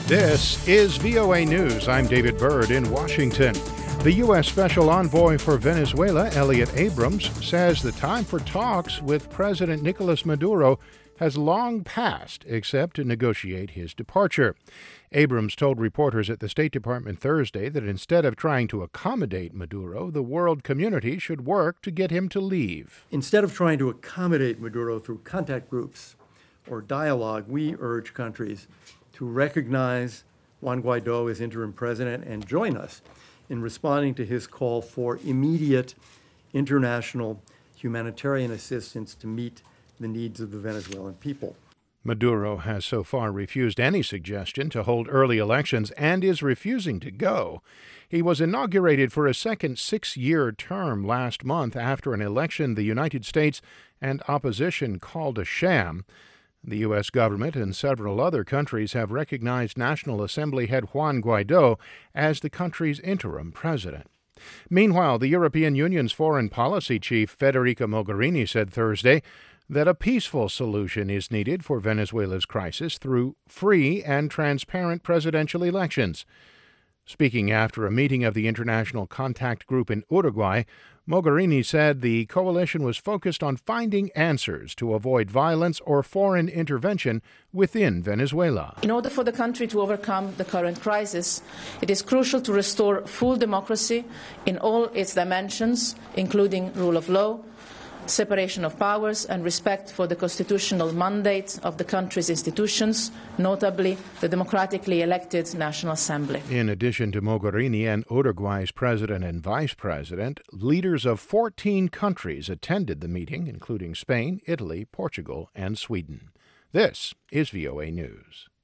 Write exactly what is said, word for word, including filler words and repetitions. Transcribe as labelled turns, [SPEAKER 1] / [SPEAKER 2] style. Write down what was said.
[SPEAKER 1] This is V O A News. I'm David Byrd in Washington. The U S. Special Envoy for Venezuela, Elliott Abrams, says the time for talks with President Nicolas Maduro has long passed, except to negotiate his departure. Abrams told reporters at the State Department Thursday that instead of trying to accommodate Maduro, the world community should work to get him to leave.
[SPEAKER 2] Instead of trying to accommodate Maduro through contact groups or dialogue, we urge countries to recognize Juan Guaido as interim president and join us in responding to his call for immediate international humanitarian assistance to meet the needs of the Venezuelan people.
[SPEAKER 1] Maduro has so far refused any suggestion to hold early elections and is refusing to go. He was inaugurated for a second six-year term last month after an election the United States and opposition called a sham. The U S government and several other countries have recognized National Assembly head Juan Guaido as the country's interim president. Meanwhile, the European Union's foreign policy chief Federica Mogherini said Thursday that a peaceful solution is needed for Venezuela's crisis through free and transparent presidential elections. Speaking after a meeting of the International Contact Group in Uruguay, Mogherini said the coalition was focused on finding answers to avoid violence or foreign intervention within Venezuela.
[SPEAKER 3] In order for the country to overcome the current crisis, it is crucial to restore full democracy in all its dimensions, including rule of law, separation of powers, and respect for the constitutional mandate of the country's institutions, notably the democratically elected National Assembly.
[SPEAKER 1] In addition to Mogherini and Uruguay's president and vice president, leaders of fourteen countries attended the meeting, including Spain, Italy, Portugal, and Sweden. This is V O A News.